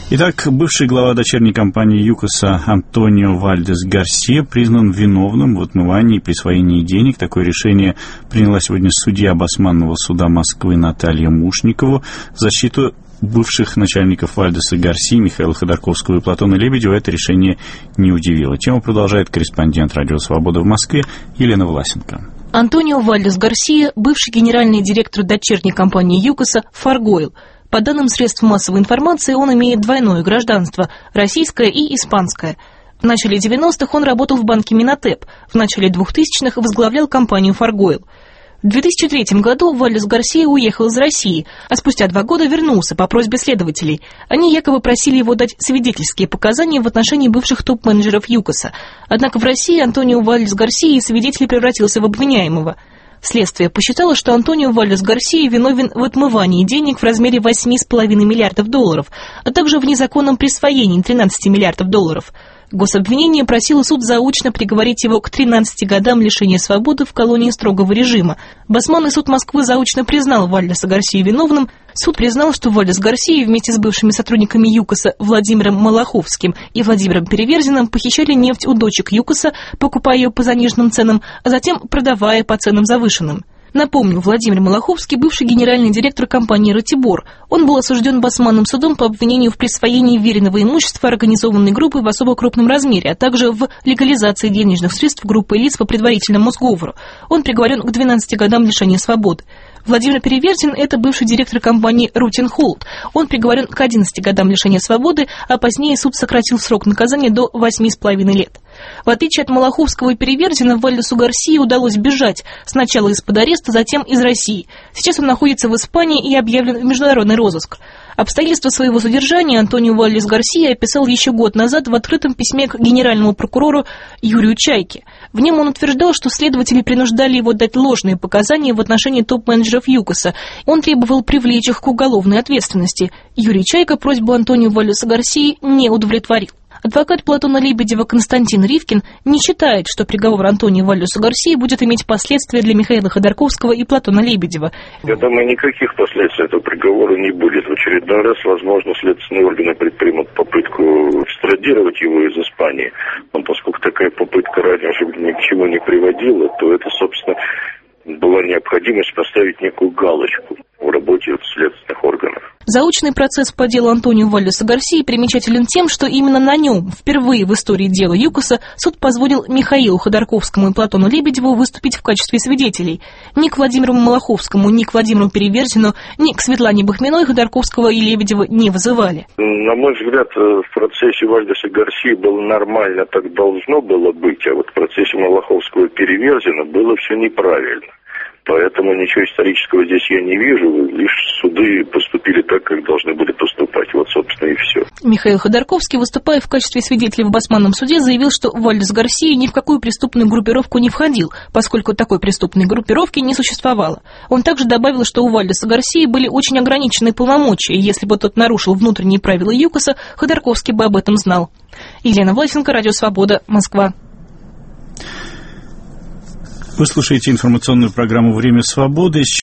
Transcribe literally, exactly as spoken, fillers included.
Итак, бывший глава дочерней компании ЮКОСа Антонио Вальдес Гарсия признан виновным в отмывании и присвоении денег. Такое решение приняла сегодня судья Басманного суда Москвы Наталья Мушникова. В защиту бывших начальников Вальдеса Гарсии Михаила Ходорковского и Платона Лебедева это решение не удивило. Тему продолжает корреспондент «Радио Свобода» в Москве Елена Власенко. Антонио Вальдес Гарсия, бывший генеральный директор дочерней компании ЮКОСа «Фаргойл». По данным средств массовой информации, он имеет двойное гражданство – российское и испанское. В начале девяностых он работал в банке Минотеп, в начале двухтысячных возглавлял компанию «Фаргойл». В две тысячи третьем году Вальдес Гарсия уехал из России, а спустя два года вернулся по просьбе следователей. Они якобы просили его дать свидетельские показания в отношении бывших топ-менеджеров ЮКОСа. Однако в России Антонио Вальдес Гарсия из свидетелей превратился в обвиняемого. Следствие посчитало, что Антонио Вальдес Гарсия виновен в отмывании денег в размере восемь целых пять десятых миллиардов долларов, а также в незаконном присвоении тринадцати миллиардов долларов. Гособвинение просило суд заочно приговорить его к тринадцати годам лишения свободы в колонии строгого режима. Басманный суд Москвы заочно признал Вальдеса Гарсию виновным. Суд признал, что Вальдес Гарсия вместе с бывшими сотрудниками ЮКОСа Владимиром Малаховским и Владимиром Переверзиным похищали нефть у дочек ЮКОСа, покупая ее по заниженным ценам, а затем продавая по ценам завышенным. Напомню, Владимир Малаховский – бывший генеральный директор компании «Ратибор». Он был осужден Басманным судом по обвинению в присвоении веренного имущества организованной группы в особо крупном размере, а также в легализации денежных средств группы лиц по предварительному Мосговору. Он приговорен к двенадцати годам лишения свободы. Владимир Переверзин – это бывший директор компании «Рутин Холд». Он приговорен к одиннадцати годам лишения свободы, а позднее суд сократил срок наказания до восьми с половиной лет. В отличие от Малаховского и Переверзина, Вальдесу Гарсии удалось бежать сначала из-под ареста, затем из России. Сейчас он находится в Испании и объявлен в международный розыск. Обстоятельства своего задержания Антонио Вальдес Гарсия описал еще год назад в открытом письме к генеральному прокурору Юрию Чайке. В нем он утверждал, что следователи принуждали его дать ложные показания в отношении топ-менеджеров ЮКОСа. Он требовал привлечь их к уголовной ответственности. Юрий Чайка просьбу Антонио Вальдеса Гарсии не удовлетворил. Адвокат Платона Лебедева Константин Ривкин не считает, что приговор Антонио Вальдесу Гарсии будет иметь последствия для Михаила Ходорковского и Платона Лебедева. Я думаю, никаких последствий этого приговора не будет. В очередной раз, возможно, следственные органы предпримут попытку экстрадировать его из Испании. Но поскольку такая попытка ранее уже ни к чему не приводила, то это, собственно, была необходимость поставить некую галочку в работе следственных органов. Заочный процесс по делу Антонио Вальдеса Гарсии примечателен тем, что именно на нем впервые в истории дела ЮКОСа суд позволил Михаилу Ходорковскому и Платону Лебедеву выступить в качестве свидетелей. Ни к Владимиру Малаховскому, ни к Владимиру Переверзину, ни к Светлане Бахминой Ходорковского и Лебедева не вызывали. На мой взгляд, в процессе Вальдеса Гарсии было нормально, так должно было быть, а вот в процессе Малаховского и Переверзина было все неправильно. Поэтому ничего исторического здесь я не вижу, лишь суды поступили так, как должны были поступать. Вот, собственно, и все. Михаил Ходорковский, выступая в качестве свидетеля в Басманном суде, заявил, что Вальдес Гарсия ни в какую преступную группировку не входил, поскольку такой преступной группировки не существовало. Он также добавил, что у Вальдеса Гарсии были очень ограниченные полномочия, и если бы тот нарушил внутренние правила ЮКОСа, Ходорковский бы об этом знал. Елена Власенко, Радио Свобода, Москва. Вы слушаете информационную программу «Время свободы».